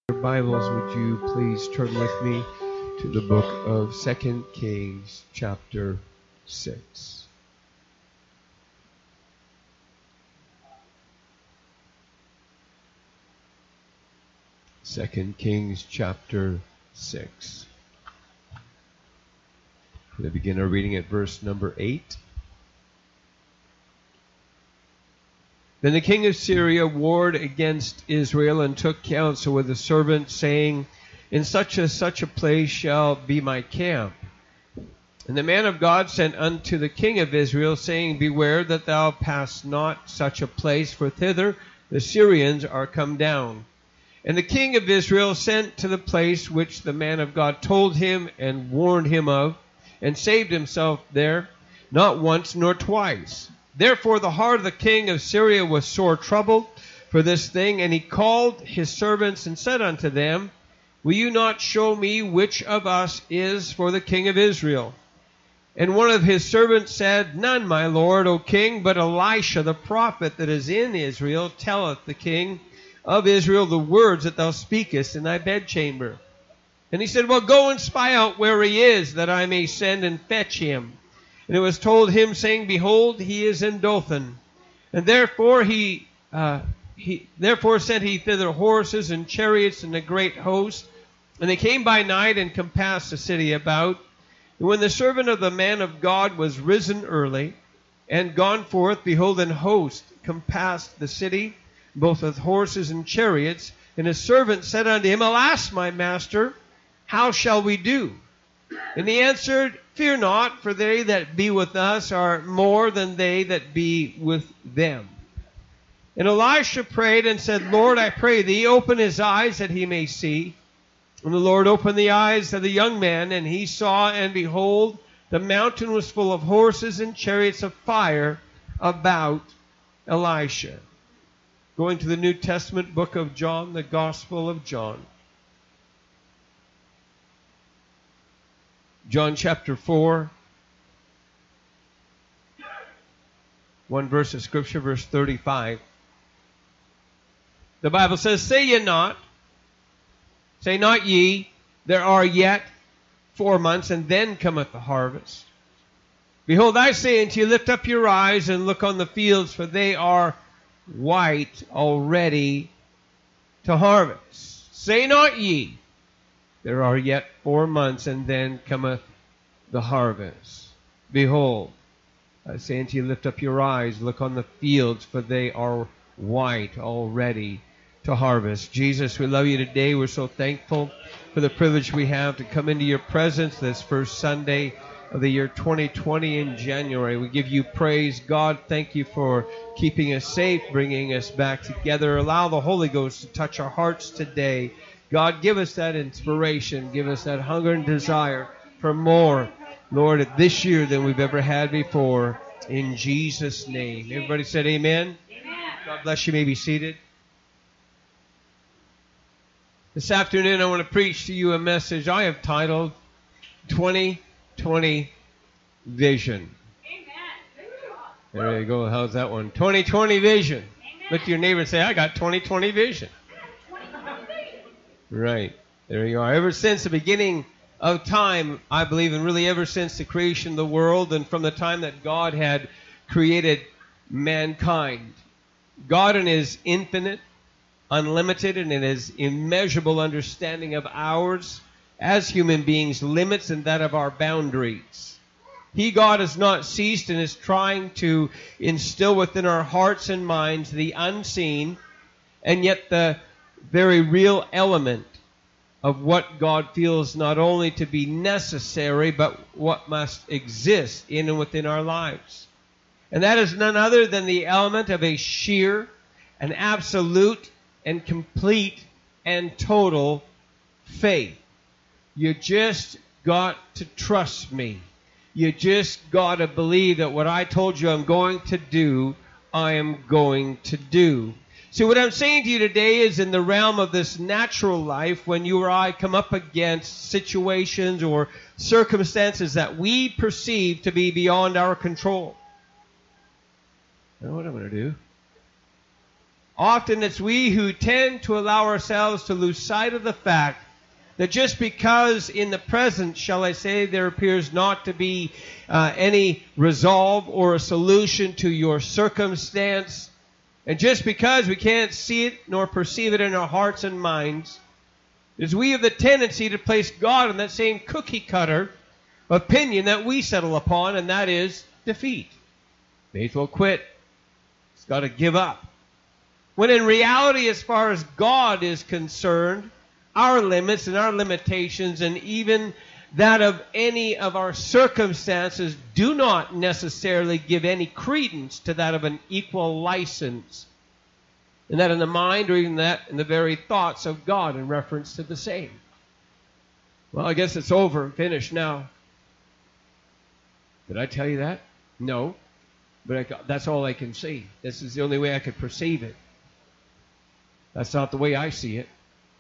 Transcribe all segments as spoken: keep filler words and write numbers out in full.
Your Bibles, would you please turn with me to the book of Second Kings, chapter six. Second Kings, chapter six. I'm going to begin our reading at verse number eight. Then the king of Syria warred against Israel and took counsel with the servants, saying, In such and such a place shall be my camp. And the man of God sent unto the king of Israel, saying, Beware that thou pass not such a place, for thither the Syrians are come down. And the king of Israel sent to the place which the man of God told him and warned him of, and saved himself there, not once nor twice. Therefore the heart of the king of Syria was sore troubled for this thing, and he called his servants and said unto them, Will you not show me which of us is for the king of Israel? And one of his servants said, None, my lord, O king, but Elisha the prophet that is in Israel telleth the king of Israel the words that thou speakest in thy bedchamber. And he said, Well, go and spy out where he is, that I may send and fetch him. And it was told him, saying, Behold, he is in Dothan. And therefore he, uh, he therefore sent he thither horses and chariots and a great host. And they came by night and compassed the city about. And when the servant of the man of God was risen early and gone forth, behold, an host compassed the city, both with horses and chariots. And his servant said unto him, Alas, my master, how shall we do? And he answered, Fear not, for they that be with us are more than they that be with them. And Elisha prayed and said, Lord, I pray thee, open his eyes that he may see. And the Lord opened the eyes of the young man, and he saw, and behold, the mountain was full of horses and chariots of fire about Elisha. Going to the New Testament book of John, the Gospel of John. John chapter four, one verse of Scripture, verse thirty-five. The Bible says, Say ye not, say not ye, there are yet four months, and then cometh the harvest. Behold, I say unto you, lift up your eyes and look on the fields, for they are white already to harvest. Say not ye, there are yet four months, and then cometh the harvest. Behold, I say unto you, lift up your eyes, look on the fields, for they are white already to harvest. Jesus, we love you today. We're so thankful for the privilege we have to come into your presence this first Sunday of the year twenty twenty in January. We give you praise. God, thank you for keeping us safe, bringing us back together. Allow the Holy Ghost to touch our hearts today. God, give us that inspiration. Give us that hunger and desire for more, Lord, this year than we've ever had before. In Jesus' name. Everybody said amen? Amen. God bless you. You may be seated. This afternoon I want to preach to you a message I have titled twenty twenty Vision. Amen. There you go. How's that one? twenty twenty Vision. Amen. Look at your neighbor and say, I got twenty twenty Vision. Right. There you are. Ever since the beginning of time, I believe, and really ever since the creation of the world and from the time that God had created mankind, God in his infinite, unlimited, and in his immeasurable understanding of ours as human beings, limits and that of our boundaries. He, God, has not ceased and is trying to instill within our hearts and minds the unseen and yet the very real element of what God feels not only to be necessary, but what must exist in and within our lives. And that is none other than the element of a sheer, an absolute, and complete and total faith. You just got to trust me. You just got to believe that what I told you I'm going to do, I am going to do. See, what I'm saying to you today is in the realm of this natural life, when you or I come up against situations or circumstances that we perceive to be beyond our control. You know what I'm going to do? Often it's we who tend to allow ourselves to lose sight of the fact that just because in the present, shall I say, there appears not to be uh, any resolve or a solution to your circumstance, and just because we can't see it nor perceive it in our hearts and minds, is we have the tendency to place God in that same cookie cutter opinion that we settle upon, and that is defeat. Faith will quit. It's got to give up. When in reality, as far as God is concerned, our limits and our limitations and even that of any of our circumstances do not necessarily give any credence to that of an equal license. And that in the mind or even that in the very thoughts of God in reference to the same. Well, I guess it's over, finished now. Did I tell you that? No. But I, that's all I can see. This is the only way I could perceive it. That's not the way I see it.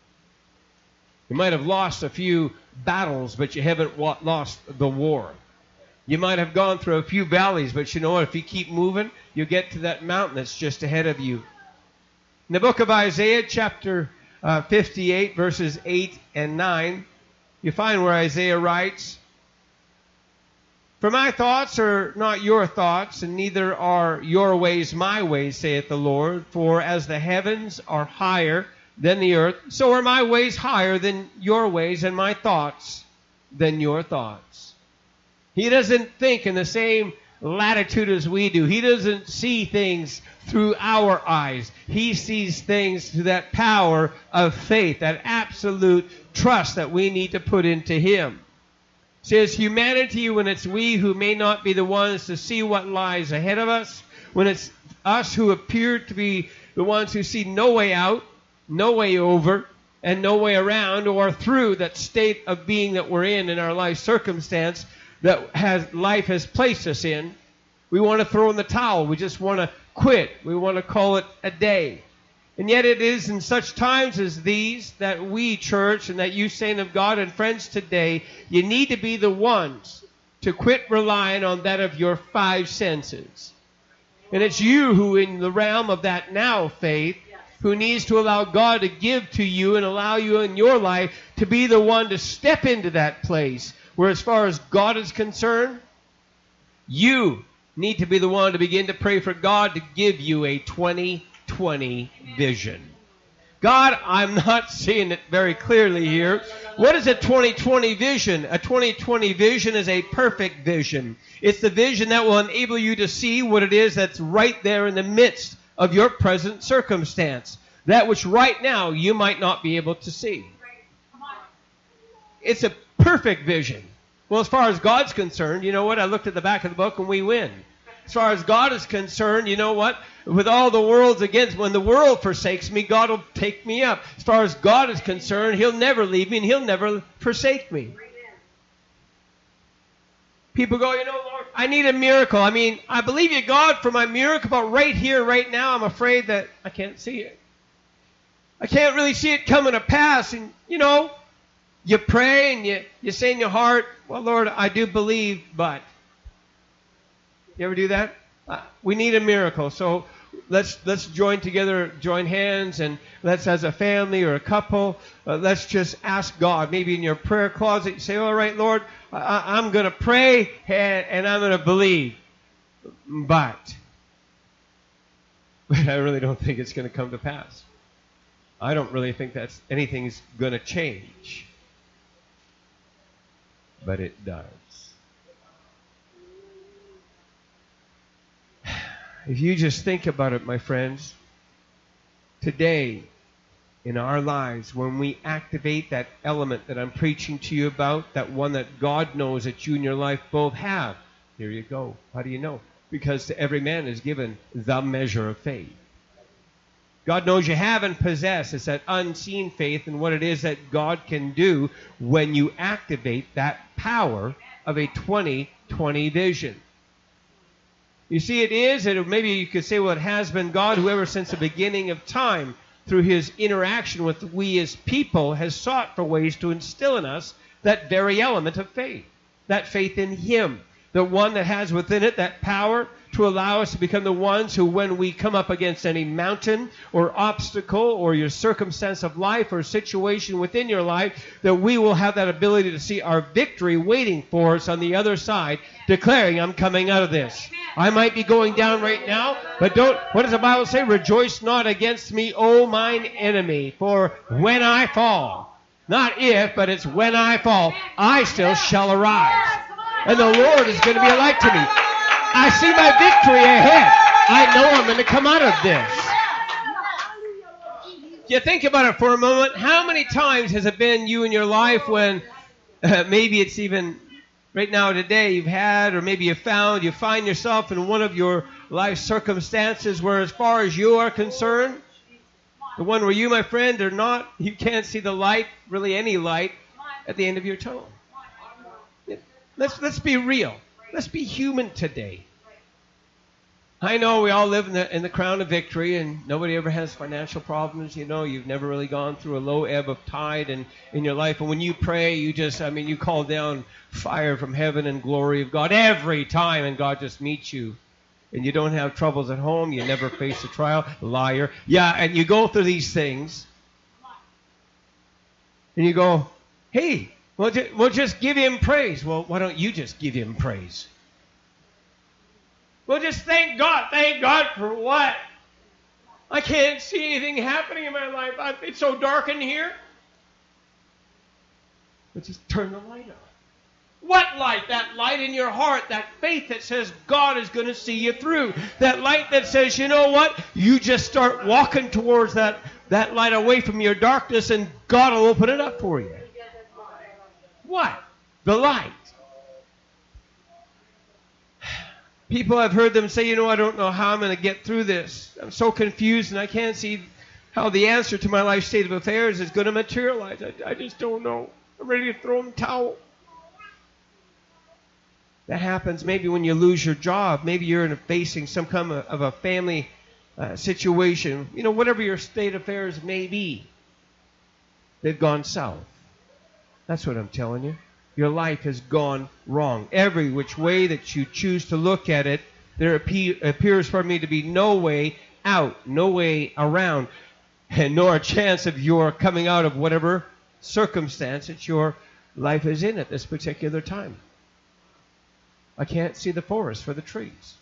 You might have lost a few battles, but you haven't lost the war. You might have gone through a few valleys, but you know what? If you keep moving, you'll get to that mountain that's just ahead of you. In the book of Isaiah, chapter uh, fifty-eight, verses eight and nine, you find where Isaiah writes, "For my thoughts are not your thoughts, and neither are your ways my ways, saith the Lord. For as the heavens are higher than the earth, so are my ways higher than your ways, and my thoughts than your thoughts." He doesn't think in the same latitude as we do. He doesn't see things through our eyes. He sees things through that power of faith, that absolute trust that we need to put into Him. It says, humanity, when it's we who may not be the ones to see what lies ahead of us, when it's us who appear to be the ones who see no way out, no way over, and no way around or through that state of being that we're in in our life circumstance that has life has placed us in, we want to throw in the towel. We just want to quit. We want to call it a day. And yet it is in such times as these that we, church, and that you, saint of God and friends today, you need to be the ones to quit relying on that of your five senses. And it's you who, in the realm of that now faith, who needs to allow God to give to you and allow you in your life to be the one to step into that place where, as far as God is concerned, you need to be the one to begin to pray for God to give you a twenty twenty vision. God, I'm not seeing it very clearly here. What is a twenty twenty vision? A twenty twenty vision is a perfect vision. It's the vision that will enable you to see what it is that's right there in the midst of your present circumstance. That which right now you might not be able to see. It's a perfect vision. Well, as far as God's concerned, you know what? I looked at the back of the book and we win. As far as God is concerned, you know what? With all the world's against, when the world forsakes me, God will take me up. As far as God is concerned, He'll never leave me and He'll never forsake me. People go, you know, Lord, I need a miracle. I mean, I believe you, God, for my miracle, but right here, right now, I'm afraid that I can't see it. I can't really see it coming to pass. And, you know, you pray and you, you say in your heart, well, Lord, I do believe, but. You ever do that? Uh, we need a miracle. So let's let's join together, join hands, and let's, as a family or a couple, uh, let's just ask God. Maybe in your prayer closet, you say, all right, Lord, I, I'm going to pray and, and I'm going to believe. But, but I really don't think it's going to come to pass. I don't really think that's anything's going to change. But it does. If you just think about it, my friends, today in our lives, when we activate that element that I'm preaching to you about, that one that God knows that you and your life both have, here you go. How do you know? Because to every man is given the measure of faith. God knows you have and possess. It's that unseen faith and what it is that God can do when you activate that power of a twenty twenty vision. You see, it is, and maybe you could say, well, it has been God who ever since the beginning of time, through His interaction with we as people, has sought for ways to instill in us that very element of faith, that faith in Him, The one that has within it that power to allow us to become the ones who, when we come up against any mountain or obstacle or your circumstance of life or situation within your life, that we will have that ability to see our victory waiting for us on the other side, declaring, I'm coming out of this. I might be going down right now, but don't, what does the Bible say? Rejoice not against me, O mine enemy, for when I fall, not if, but it's when I fall, I still shall arise. And the Lord is going to be a light to me. I see my victory ahead. I know I'm going to come out of this. You think about it for a moment. How many times has it been you in your life when uh, maybe it's even right now today you've had, or maybe you found, you find yourself in one of your life circumstances where, as far as you are concerned, the one where you, my friend, are not, you can't see the light, really any light, at the end of your tunnel. Let's, let's be real. Let's be human today. I know we all live in the in the crown of victory, and nobody ever has financial problems. You know, you've never really gone through a low ebb of tide in, in your life. And when you pray, you just, I mean, you call down fire from heaven and glory of God every time, and God just meets you. And you don't have troubles at home. You never face a trial. Liar. Yeah, and you go through these things, and you go, hey, well, ju- well, just give him praise. Well, why don't you just give him praise? Well, just thank God. Thank God for what? I can't see anything happening in my life. I, it's so dark in here. But just turn the light on. What light? That light in your heart, that faith that says God is going to see you through. That light that says, you know what? You just start walking towards that, that light away from your darkness, and God will open it up for you. What? The light. People, I've heard them say, you know, I don't know how I'm going to get through this. I'm so confused, and I can't see how the answer to my life state of affairs is going to materialize. I, I just don't know. I'm ready to throw in the towel. That happens maybe when you lose your job. Maybe you're in a, facing some kind of, of a family uh, situation. You know, whatever your state of affairs may be, they've gone south. That's what I'm telling you. Your life has gone wrong. Every which way that you choose to look at it, there appe- appears for me to be no way out, no way around, and nor a chance of your coming out of whatever circumstance that your life is in at this particular time. I can't see the forest for the trees.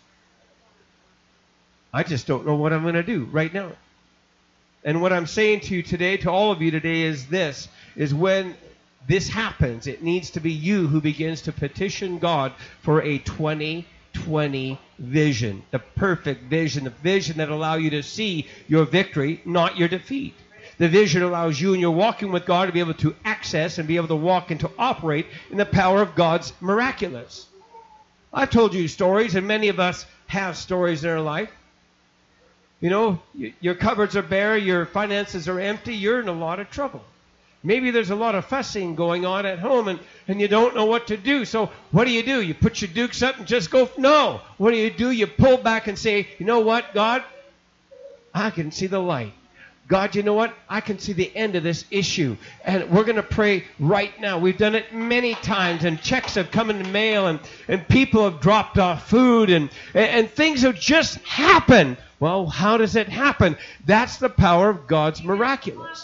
I just don't know what I'm going to do right now. And what I'm saying to you today, to all of you today, is this, is when this happens, it needs to be you who begins to petition God for a twenty twenty vision, the perfect vision, the vision that allows you to see your victory, not your defeat. The vision allows you, and you're walking with God, to be able to access and be able to walk and to operate in the power of God's miraculous. I've told you stories, and many of us have stories in our life. You know, your cupboards are bare, your finances are empty, you're in a lot of trouble. Maybe there's a lot of fussing going on at home, and, and you don't know what to do. So what do you do? You put your dukes up and just go? No. What do you do? You pull back and say, you know what, God? I can see the light. God, you know what? I can see the end of this issue. And we're going to pray right now. We've done it many times, and checks have come in the mail, and, and people have dropped off food, and, and, and things have just happened. Well, how does it happen? That's the power of God's miraculous.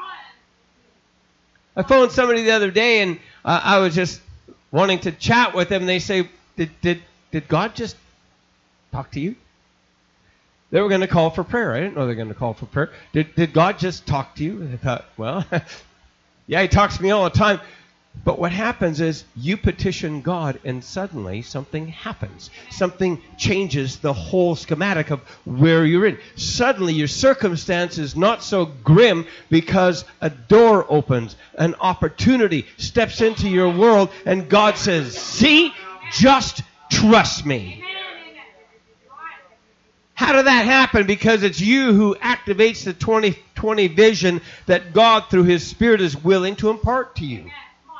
I phoned somebody the other day, and uh, I was just wanting to chat with them. They say, did, did, did God just talk to you? They were going to call for prayer. I didn't know they were going to call for prayer. Did, did God just talk to you? And I thought, well, yeah, he talks to me all the time. But what happens is you petition God, and suddenly something happens. Something changes the whole schematic of where you're in. Suddenly your circumstance is not so grim because a door opens, an opportunity steps into your world, and God says, see, just trust me. How did that happen? Because it's you who activates the twenty twenty vision that God, through His Spirit, is willing to impart to you.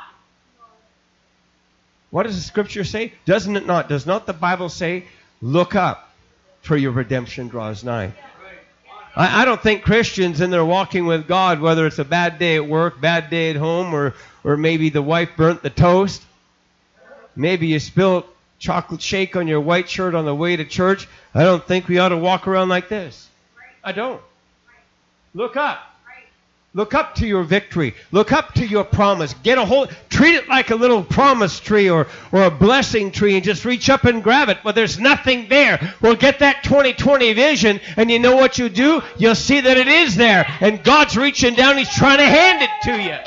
What does the Scripture say? Doesn't it not? Does not the Bible say, look up, for your redemption draws nigh? I, I don't think Christians in their walking with God, whether it's a bad day at work, bad day at home, or, or maybe the wife burnt the toast, maybe you spilled chocolate shake on your white shirt on the way to church, I don't think we ought to walk around like this. I don't. Look up. Look up to your victory. Look up to your promise. Get a hold. Treat it like a little promise tree or, or a blessing tree and just reach up and grab it. But there's nothing there. Well, get that twenty twenty vision, and you know what you do? You'll see that it is there. And God's reaching down. He's trying to hand it to you.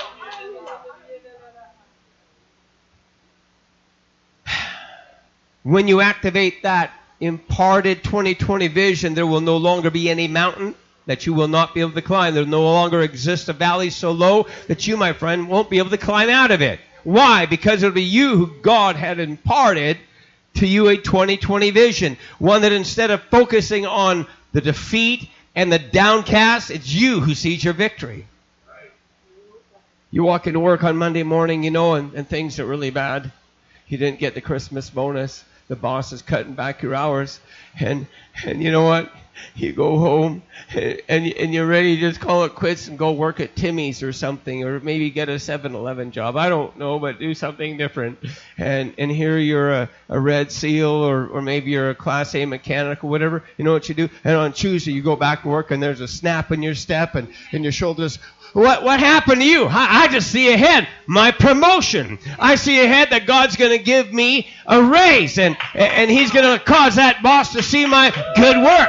When you activate that imparted twenty twenty vision, there will no longer be any mountain that you will not be able to climb. There will no longer exist a valley so low that you, my friend, won't be able to climb out of it. Why? Because it'll be you who God had imparted to you a twenty twenty vision. One that instead of focusing on the defeat and the downcast, it's you who sees your victory. You walk into work on Monday morning, you know, and, and things are really bad. You didn't get the Christmas bonus. The boss is cutting back your hours. And and you know what? You go home and, and you're ready to just call it quits and go work at Timmy's or something, or maybe get a seven eleven job. I don't know, but do something different. And and here you're a, a Red Seal, or, or maybe you're a Class A mechanic or whatever. You know what you do? And on Tuesday you go back to work and there's a snap in your step and in your shoulders. What what happened to you? I, I just see ahead my promotion. I see ahead that God's going to give me a raise, and and He's going to cause that boss to see my good work.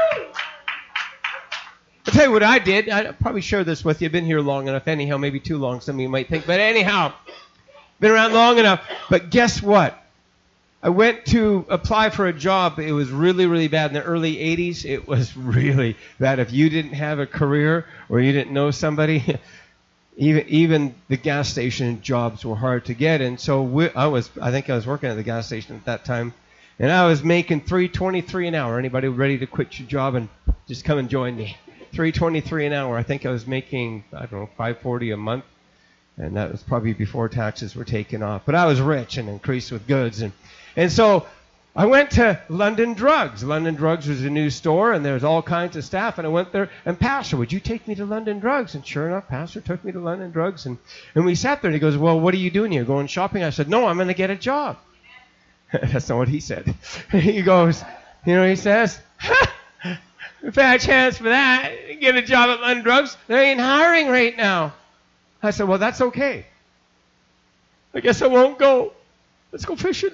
I'll tell you what I did. I'll probably share this with you. I've been here long enough. Anyhow, maybe too long, some of you might think. But anyhow, been around long enough. But guess what? I went to apply for a job. It was really, really bad. In the early eighties, it was really bad. If you didn't have a career or you didn't know somebody, even even the gas station jobs were hard to get. And so we, I was, I think I was working at the gas station at that time. And I was making three twenty-three an hour. Anybody ready to quit your job and just come and join me? three twenty-three an hour. I think I was making, I don't know, five forty a month, and that was probably before taxes were taken off. But I was rich and increased with goods, and and so I went to London Drugs. London Drugs was a new store, and there was all kinds of staff. And I went there, and Pastor, would you take me to London Drugs? And sure enough, Pastor took me to London Drugs, and and we sat there. And he goes, "Well, what are you doing here? Going shopping?" I said, "No, I'm going to get a job." That's not what he said. He goes, you know, he says, "If I had a chance for that, get a job at London Drugs, they ain't hiring right now." I said, "Well, that's okay. I guess I won't go. Let's go fishing."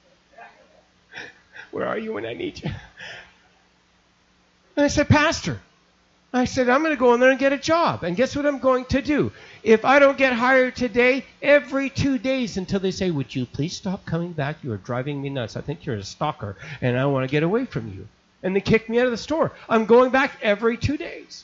"Where are you when I need you?" And I said, "Pastor," I said, "I'm going to go in there and get a job. And guess what I'm going to do? If I don't get hired today, every two days until they say, 'Would you please stop coming back? You are driving me nuts. I think you're a stalker, and I want to get away from you.' And they kicked me out of the store. I'm going back every two days.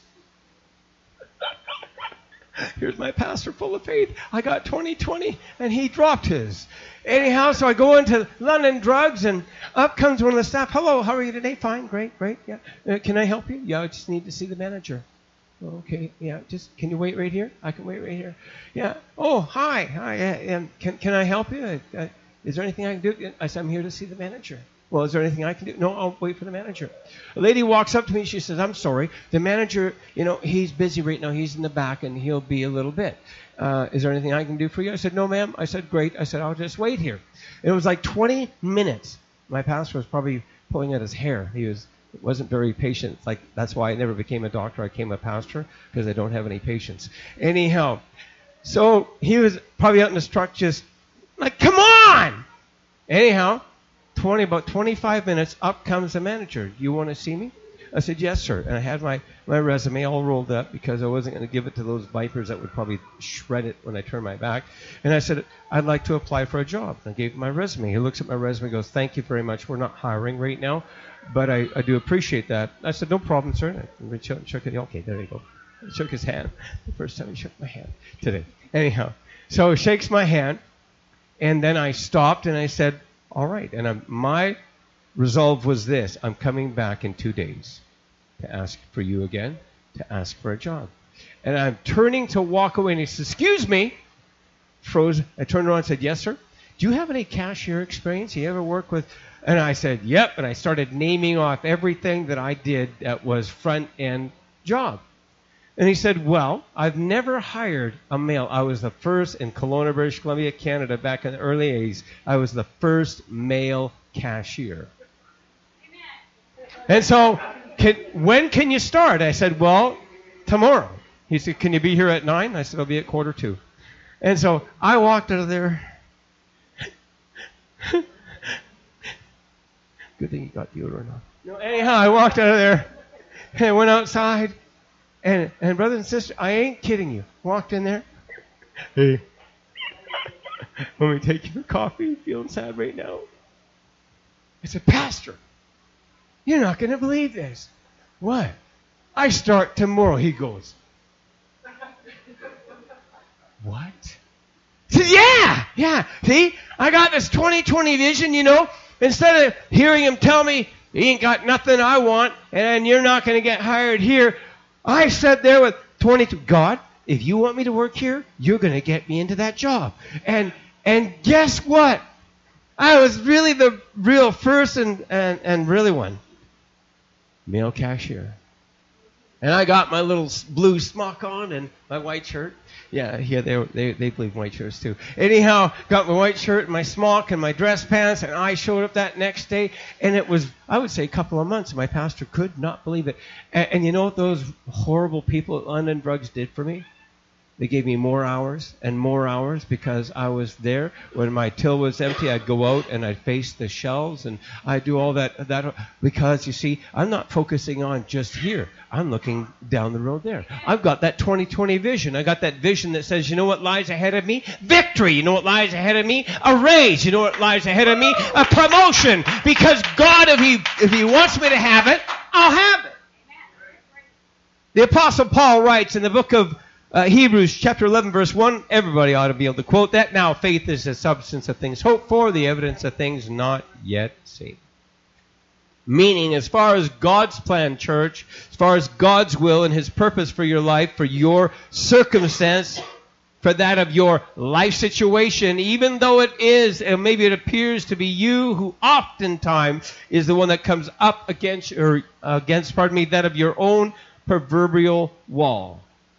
Here's my pastor full of faith. I got twenty twenty, and he dropped his. Anyhow, so I go into London Drugs, and up comes one of the staff. "Hello, how are you today?" "Fine, great, great. Yeah, uh, can I help you?" "Yeah, I just need to see the manager." "Okay, yeah, just can you wait right here?" "I can wait right here." "Yeah. Oh, hi, hi. Uh, um, can can I help you? Uh, uh, is there anything I can do?" I said, "I'm here to see the manager." "Well, is there anything I can do?" "No, I'll wait for the manager." A lady walks up to me. She says, "I'm sorry. The manager, you know, he's busy right now. He's in the back, and he'll be a little bit. Uh, is there anything I can do for you?" I said, "No, ma'am." I said, "Great." I said, "I'll just wait here." And it was like twenty minutes. My pastor was probably pulling at his hair. He was wasn't very patient. Like, that's why I never became a doctor. I became a pastor, because I don't have any patience. Anyhow, so he was probably out in his truck just like, "Come on!" Anyhow, twenty about twenty-five minutes, up comes the manager. "You want to see me?" I said, "Yes, sir." And I had my, my resume all rolled up because I wasn't going to give it to those vipers that would probably shred it when I turned my back. And I said, "I'd like to apply for a job." And I gave him my resume. He looks at my resume and goes, "Thank you very much. We're not hiring right now, but I, I do appreciate that." I said, "No problem, sir." And I shook, shook it. "Okay, there you go." I shook his hand. The first time he shook my hand today. Anyhow, so he shakes my hand, and then I stopped and I said, "All right." And I'm, my resolve was this: I'm coming back in two days to ask for you again, to ask for a job. And I'm turning to walk away, and he says, "Excuse me." Froze. I turned around and said, "Yes, sir." "Do you have any cashier experience? You ever work with?" And I said, "Yep." And I started naming off everything that I did that was front-end job. And he said, well, I've never hired a male. I was the first in Kelowna, British Columbia, Canada, back in the early eighties. I was the first male cashier. And so, can, when can you start? I said, well, tomorrow. He said, can you be here at nine? I said, I'll be at quarter two. And so I walked out of there. Good thing you got deodorant on. No, anyhow, I walked out of there and I went outside. And, and brothers and sisters, I ain't kidding you. Walked in there. Hey, let me take you for coffee. Feeling sad right now. I said, Pastor, you're not going to believe this. What? I start tomorrow. He goes, what? I said, yeah, yeah. See, I got this twenty twenty vision, you know. Instead of hearing him tell me, he ain't got nothing I want, and you're not going to get hired here, I sat there with twenty-two. God, if you want me to work here, you're going to get me into that job. And and guess what? I was really the real first and, and, and really one. Male cashier. And I got my little blue smock on and my white shirt. Yeah, yeah, they they they believe in white shirts too. Anyhow, got my white shirt and my smock and my dress pants, and I showed up that next day, and it was, I would say, a couple of months. My pastor could not believe it. And, and you know what those horrible people at London Drugs did for me? They gave me more hours and more hours because I was there. When my till was empty, I'd go out and I'd face the shelves and I'd do all that. that because, you see, I'm not focusing on just here. I'm looking down the road there. I've got that twenty twenty vision. I got that vision that says, you know what lies ahead of me? Victory. You know what lies ahead of me? A raise. You know what lies ahead of me? A promotion. Because God, if He, if he wants me to have it, I'll have it. The Apostle Paul writes in the book of Uh, Hebrews chapter eleven, verse one, everybody ought to be able to quote that. Now, faith is the substance of things hoped for, the evidence of things not yet seen. Meaning, as far as God's plan, church, as far as God's will and His purpose for your life, for your circumstance, for that of your life situation, even though it is, and maybe it appears to be you who oftentimes is the one that comes up against, or against, pardon me, that of your own proverbial wall.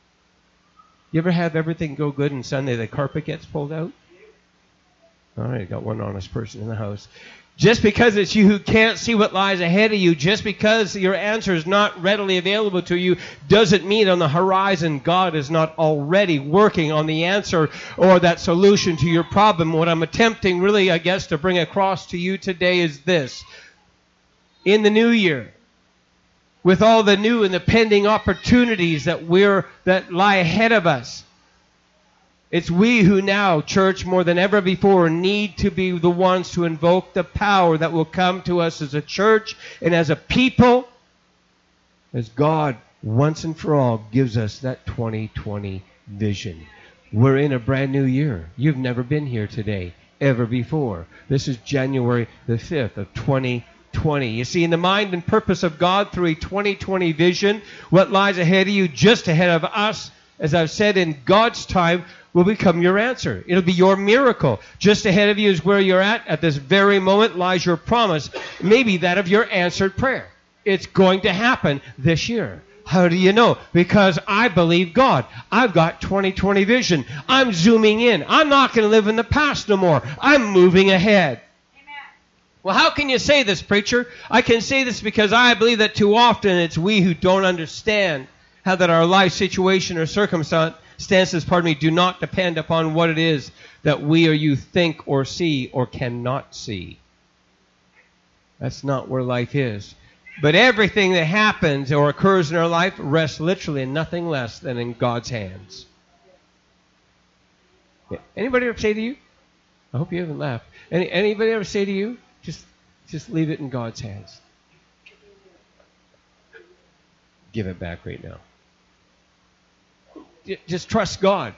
You ever have everything go good and Sunday the carpet gets pulled out? All right, got one honest person in the house. Just because it's you who can't see what lies ahead of you, just because your answer is not readily available to you, doesn't mean on the horizon God is not already working on the answer or that solution to your problem. What I'm attempting really, I guess, to bring across to you today is this. In the new year, with all the new and the pending opportunities that we're that lie ahead of us, it's we who now, church, more than ever before, need to be the ones to invoke the power that will come to us as a church and as a people, as God once and for all gives us that twenty twenty vision. We're in a brand new year. You've never been here today, ever before. This is January the fifth of twenty twenty. You see, in the mind and purpose of God through a twenty twenty vision, what lies ahead of you, just ahead of us, as I've said, in God's time, will become your answer. It'll be your miracle. Just ahead of you is where you're at. At this very moment lies your promise, maybe that of your answered prayer. It's going to happen this year. How do you know? Because I believe God. I've got twenty twenty vision. I'm zooming in. I'm not going to live in the past no more. I'm moving ahead. Well, how can you say this, preacher? I can say this because I believe that too often it's we who don't understand how that our life situation or circumstances, pardon me, do not depend upon what it is that we or you think or see or cannot see. That's not where life is. But everything that happens or occurs in our life rests literally in nothing less than in God's hands. Anybody ever say to you? I hope you haven't laughed. Any, anybody ever say to you? Just, just leave it in God's hands. Give it back right now. Just trust God.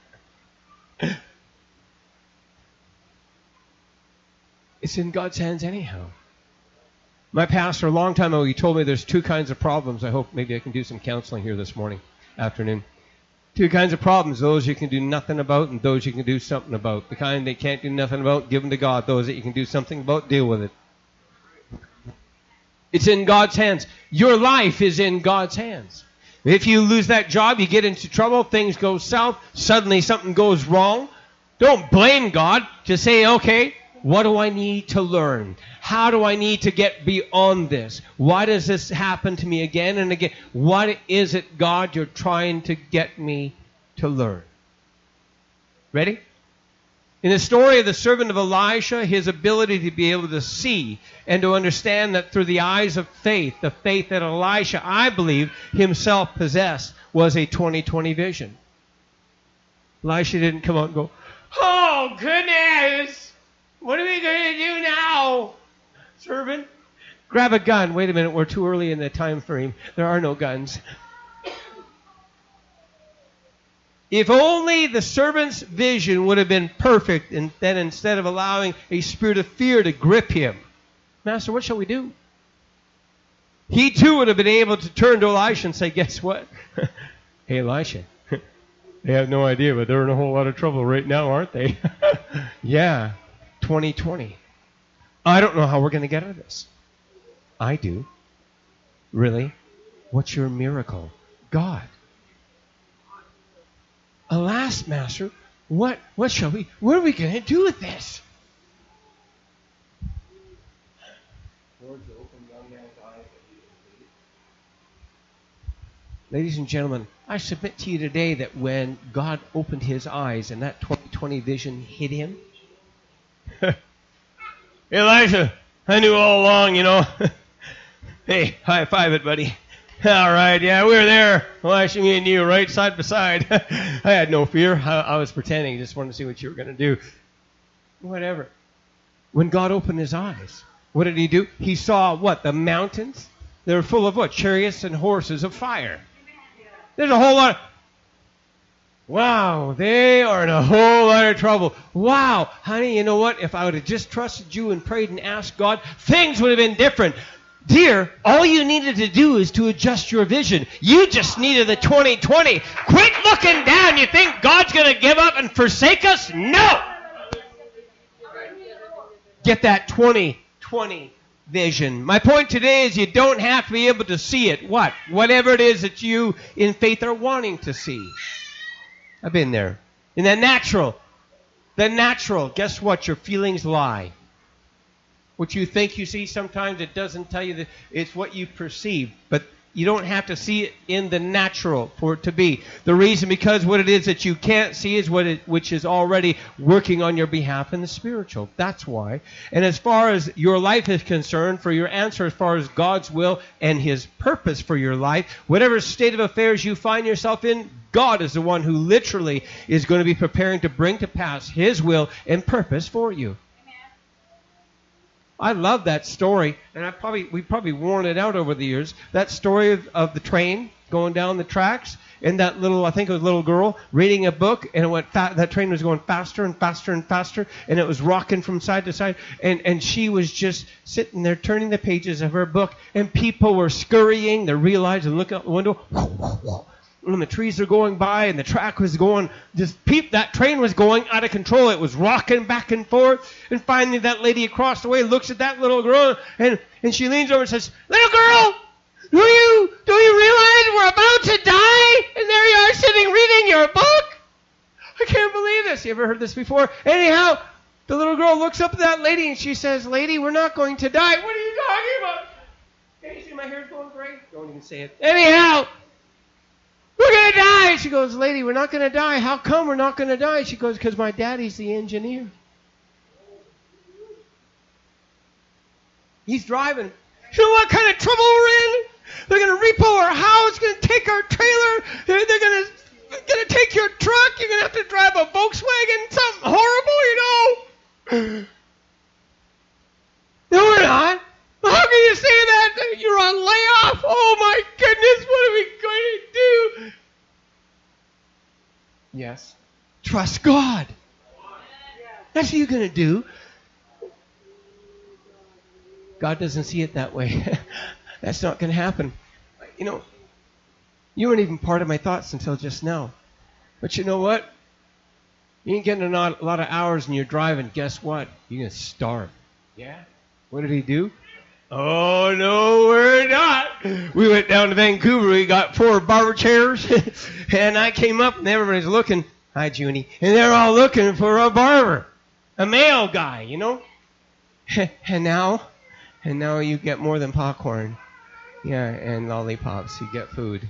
It's in God's hands anyhow. My pastor, a long time ago, he told me there's two kinds of problems. I hope maybe I can do some counseling here this morning, afternoon. Two kinds of problems, those you can do nothing about and those you can do something about. The kind they can't do nothing about, give them to God. Those that you can do something about, deal with it. It's in God's hands. Your life is in God's hands. If you lose that job, you get into trouble, things go south, suddenly something goes wrong. Don't blame God. Just say, okay, what do I need to learn? How do I need to get beyond this? Why does this happen to me again and again? What is it, God, you're trying to get me to learn? Ready? In the story of the servant of Elisha, his ability to be able to see and to understand that through the eyes of faith, the faith that Elisha, I believe, himself possessed, was a twenty twenty vision. Elisha didn't come out and go, oh, goodness, what are we going to do now, servant? Grab a gun. Wait a minute, we're too early in the time frame. There are no guns. If only the servant's vision would have been perfect, and then instead of allowing a spirit of fear to grip him, Master, what shall we do? He too would have been able to turn to Elisha and say, guess what? Hey, Elisha, they have no idea, but they're in a whole lot of trouble right now, aren't they? Yeah, twenty twenty. I don't know how we're going to get out of this. I do. Really? What's your miracle? God. Alas, Master, what what shall we, what are we going to do with this? Ladies and gentlemen, I submit to you today that when God opened his eyes and that twenty twenty vision hit him, Elijah, I knew all along, you know. Hey, high five it, buddy. All right, yeah, we were there, Elisha, me and you, right side by side. I had no fear. I, I was pretending. Just wanted to see what you were going to do. Whatever. When God opened his eyes, what did he do? He saw what? The mountains? They were full of what? Chariots and horses of fire. There's a whole lot of... Wow, they are in a whole lot of trouble. Wow, honey, you know what? If I would have just trusted you and prayed and asked God, things would have been different. Dear, all you needed to do is to adjust your vision. You just needed the twenty twenty. Quit looking down. You think God's going to give up and forsake us? No! Get that twenty twenty vision. My point today is you don't have to be able to see it. What? Whatever it is that you in faith are wanting to see. I've been there. In the natural. The natural. Guess what? Your feelings lie. What you think you see, sometimes it doesn't tell you that it's what you perceive. But you don't have to see it in the natural for it to be. The reason, because what it is that you can't see is what it, which is already working on your behalf in the spiritual. That's why. And as far as your life is concerned, for your answer as far as God's will and his purpose for your life, whatever state of affairs you find yourself in, God is the one who literally is going to be preparing to bring to pass his will and purpose for you. I love that story, and I probably we probably worn it out over the years. That story of, of the train going down the tracks, and that little, I think it was a little girl reading a book, and it went fa- that train was going faster and faster and faster, and it was rocking from side to side, and, and she was just sitting there turning the pages of her book, and people were scurrying. They realized and look out the window. And the trees are going by, and the track was going, just peep, that train was going out of control. It was rocking back and forth. And finally, that lady across the way looks at that little girl, and, and she leans over and says, little girl, do you, do you realize we're about to die? And there you are sitting reading your book? I can't believe this. You ever heard this before? Anyhow, the little girl looks up at that lady, and she says, lady, we're not going to die. What are you talking about? Can you see my hair's going gray? Don't even say it. Anyhow, we're going to die. She goes, lady, we're not going to die. How come we're not going to die? She goes, because my daddy's the engineer. He's driving. You know what kind of trouble we're in? They're going to repo our house, going to take our trailer. They're, they're going to going to take your truck. You're going to have to drive a Volkswagen, something horrible, you know. No, we're not. How can you say that? You're on layoff. Oh, my goodness. What are we going to do? Yes. Trust God. That's what you're going to do. God doesn't see it that way. That's not going to happen. You know, you weren't even part of my thoughts until just now. But you know what? You ain't getting a lot of hours and you're driving. Guess what? You're going to starve. Yeah? What did he do? Oh, no, we're not. We went down to Vancouver. We got four barber chairs. And I came up, and everybody's looking. Hi, Junie. And they're all looking for a barber. A male guy, you know. And now, and now you get more than popcorn. Yeah, and lollipops. You get food.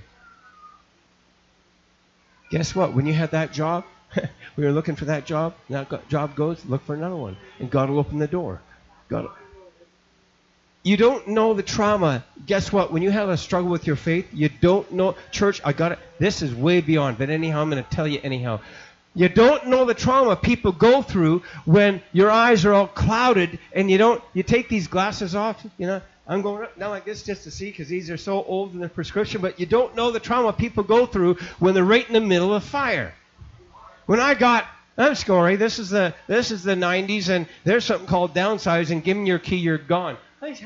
Guess what? When you had that job, we were looking for that job. That job goes, look for another one. And God will open the door. God. You don't know the trauma. Guess what? When you have a struggle with your faith, you don't know. Church, I got it. This is way beyond. But anyhow, I'm going to tell you anyhow. You don't know the trauma people go through when your eyes are all clouded and you don't. You take these glasses off, you know. I'm going up now like this just to see because these are so old in the prescription, but you don't know the trauma people go through when they're right in the middle of fire. When I got, I'm sorry, this is the this is the nineties, and there's something called downsizing. Give me your key, you're gone.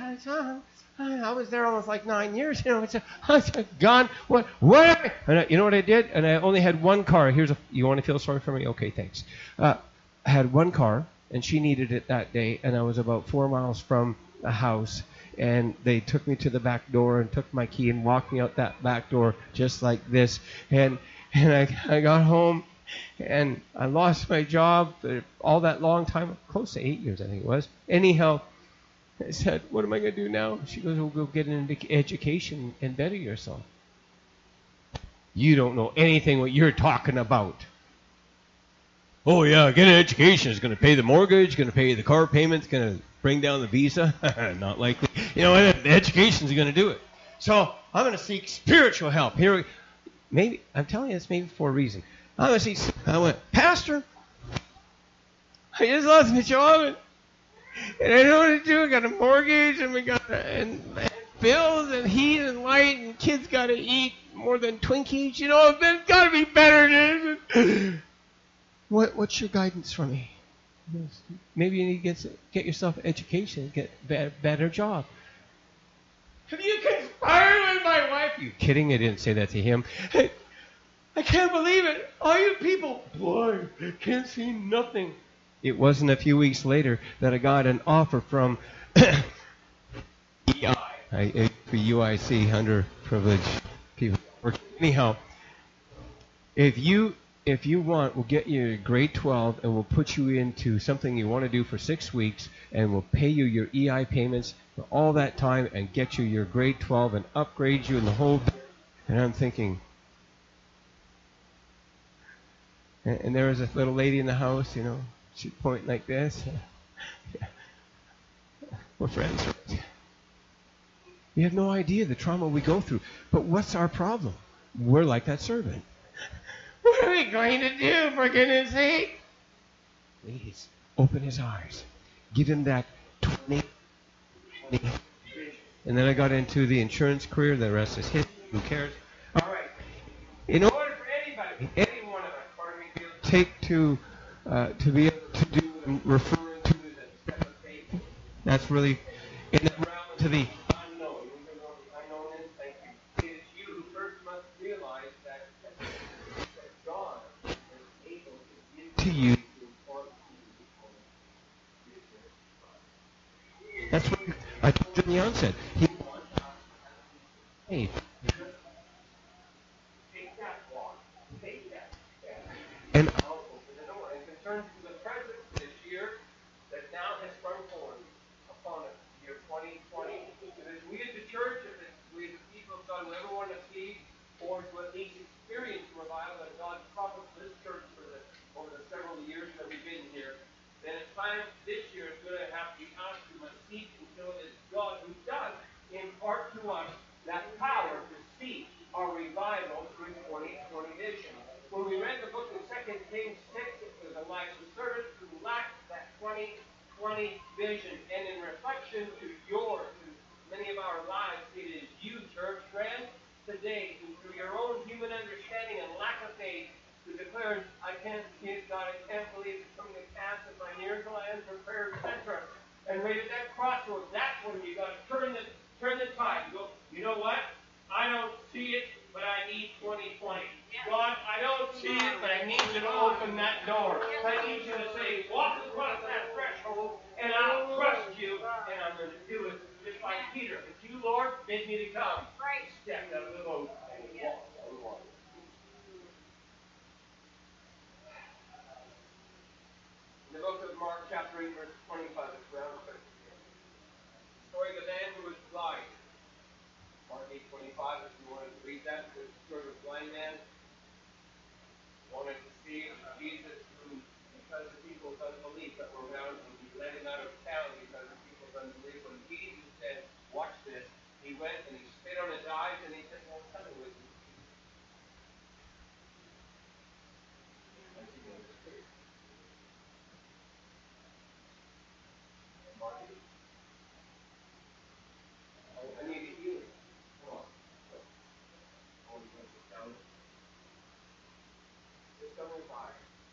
I was there almost like nine years, you know. It's a, it's a gone. What? What? And I, you know what I did? And I only had one car. Here's a. You want to feel sorry for me? Okay, thanks. Uh, I had one car, and she needed it that day, and I was about four miles from the house. And they took me to the back door and took my key and walked me out that back door just like this. And and I, I got home, and I lost my job for all that long time, close to eight years I think it was. Anyhow, I said, what am I going to do now? She goes, we'll go get an education and better yourself. You don't know anything what you're talking about. Oh yeah, get an education. It's going to pay the mortgage, going to pay the car payments, going to bring down the visa. Not likely. You know, education's going to do it. So I'm going to seek spiritual help. Here, we, maybe I'm telling you this maybe for a reason. I'm going to seek. I went, Pastor, I just lost my job, and I don't know what to do. I got a mortgage, and we got and, and bills, and heat, and light, and kids got to eat more than Twinkies. You know, it's got to be better than this. What What's your guidance for me? Maybe you need to get get yourself an education, get a better job. Have you conspired with my wife? Are you kidding? I didn't say that to him. Hey, I can't believe it. All you people blind, can't see nothing. It wasn't a few weeks later that I got an offer from E I, I for U I C, underprivileged people. Anyhow, if you If you want, we'll get you grade twelve, and we'll put you into something you want to do for six weeks, and we'll pay you your E I payments for all that time and get you your grade twelve and upgrade you in the whole. And I'm thinking, and, and there was a little lady in the house, you know, she'd point like this. We're friends. We have no idea the trauma we go through. But what's our problem? We're like that servant. What are we going to do, for goodness sake? Please, open his eyes. Give him that twenty, twenty. And then I got into the insurance career. The rest is history. Who cares? All right. In order for anybody, any one of us, pardon me, to be able to take to, uh, to be able to do and refer to the step of faith, that's really in the realm to the unknown. You know what the unknown is? Thank you. It is you who first must realize that God is able to give to you to inform you. That's what I told you in the onset. He wants us to have faith. Take that walk. Take that step. And I'll open the door. And concerns to the present this year that now has sprung forward upon us, year twenty twenty. As we as the church, as we as the people of God, we ever want to see or to at least experience revival that God promised this church for the, over the several years that we've been here, then it's time this year is going to have to be asked to must seek until it's God who does impart to us that power to see our revival through twenty twenty vision. When we read the book of Second Kings six, it was Elisha's servant who lacked that twenty twenty vision. And in reflection to your, to many of our lives, it is you, church friend, today, who through your own human understanding and lack of faith, who declares, I can't see it, God, I can't believe it's coming to pass if my ears will answer prayer, et cetera. And right at that crossroads, that's when you got to turn the turn the tide. You go, you know what? I don't see it, but I need twenty twenty. God, I don't see it, but I need you to open that door. I need you to say, walk across that threshold, and I'll trust you, and I'm going to do it just like Peter. If you, Lord, bid me to come, chapter eight, verse twenty-five. It's around the story of the man who was blind. Mark eight twenty-five, if you wanted to read that, it's the story of a blind man. Wanted to see Jesus, who, because of people's unbelief that were around him, he let him out of town because of people's unbelief. When Jesus said, watch this, he went and he spit on his eyes and he said, well, tell me what you see. And he made it clear. Mark eight. I need a healing. Come on. Oh, you want to tell me? Just on his eyes.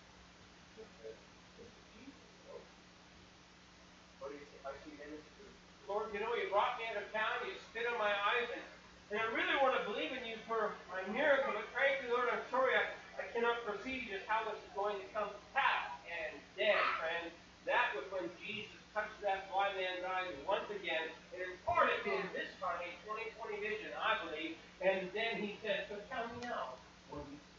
What do you say? I see ministry. Lord, you know, you brought me out of town, you spit on my eyes, and, and I really want to believe in you for my miracle, but frankly, Lord, I'm sorry, I, I cannot foresee just how this is going to come to pass. And then, friend, that was when Jesus touched that blind man's eyes once again, and imparted to him this time a twenty twenty vision, I believe, and then he said, so tell me now, what do you see?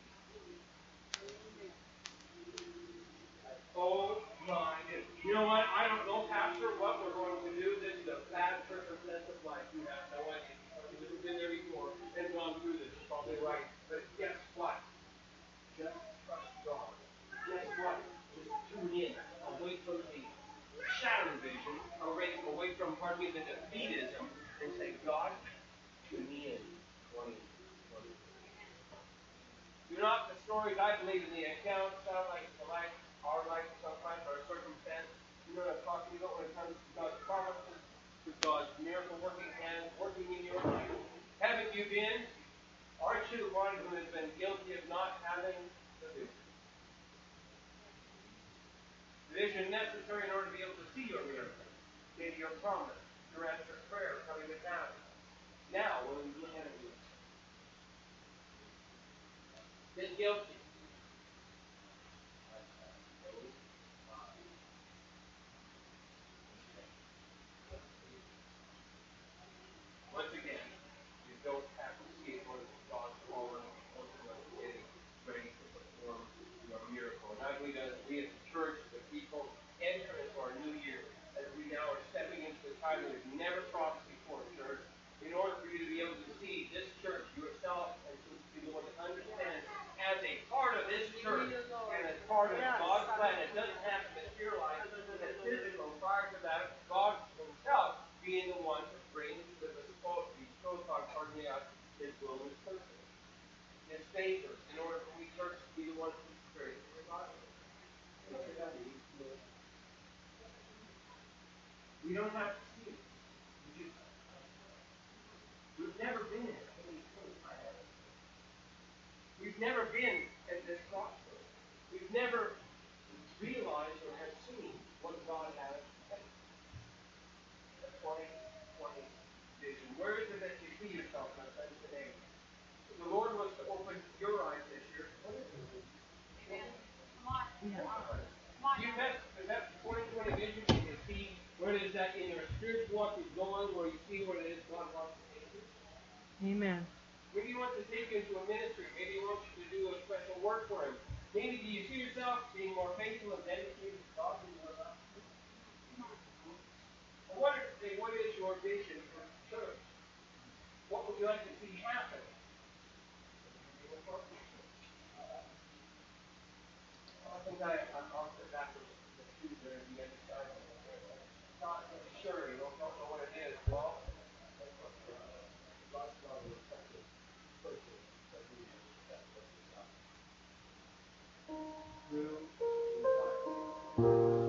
Oh my goodness. You know what? I don't know, Pastor, what we're going to do. This is a bad circumstance of life. You have no idea. You've never been there before and gone through this. You're probably right. But guess what? Just trust God. Guess what? Just tune in. Away from the shadow vision. Away, away from, pardon me, the defeatism. And say, God, tune me in. twenty twenty. Do not the stories I believe in the account sound like the life, our life sometimes, our circumstance. You know what I'm talking about when it comes to God's promises, to God's miracle working hands working in your life. Haven't you been? Aren't you the one who has been guilty of not having the vision? The vision necessary in order to be able to see your miracle, maybe your promise, your answered prayer coming to pass. Now, when we look at it, been guilty. Once again, you don't have to see it when God's calling, ultimately getting ready to perform your miracle. And I believe that as we as a church, as a people, enter into our new year, as we now are stepping into a time that we've never crossed before, church, in order for you to be able to see this church, yourself, and to be able to understand as a part of this church, and as part of God's plan, it doesn't have to materialize in the physical. Prior to that, God himself being the one to bring the pardon me, his will and his purpose. His favor, in order for we church to be the one who creates the revival. We don't have to see it. We just, we've never been at any point. We've never been at this crossroads. We've never realized or have seen what God has said. The twenty twenty vision. Where is it that you see yourself, my friend, today? If the Lord was to open your eyes this year, what is it? Amen. Come on. Yeah. Come on. You met, is that twenty twenty vision? You can see where it is that in your spiritual walk is going, where you see what it is God wants to take you. Amen. Maybe he wants to take you into a ministry. Maybe he wants you to do a special work for him. Maybe do you see yourself being more faithful and dedicated to God than you were last year? I wonder today, what is your vision for the church? What would you like to see happen? I think I, I'm off the back of the shoes there at the other side. Not really sure, you don't, don't know what it is. Well, that's what God's God will accept it. Person that we accept what we got. Through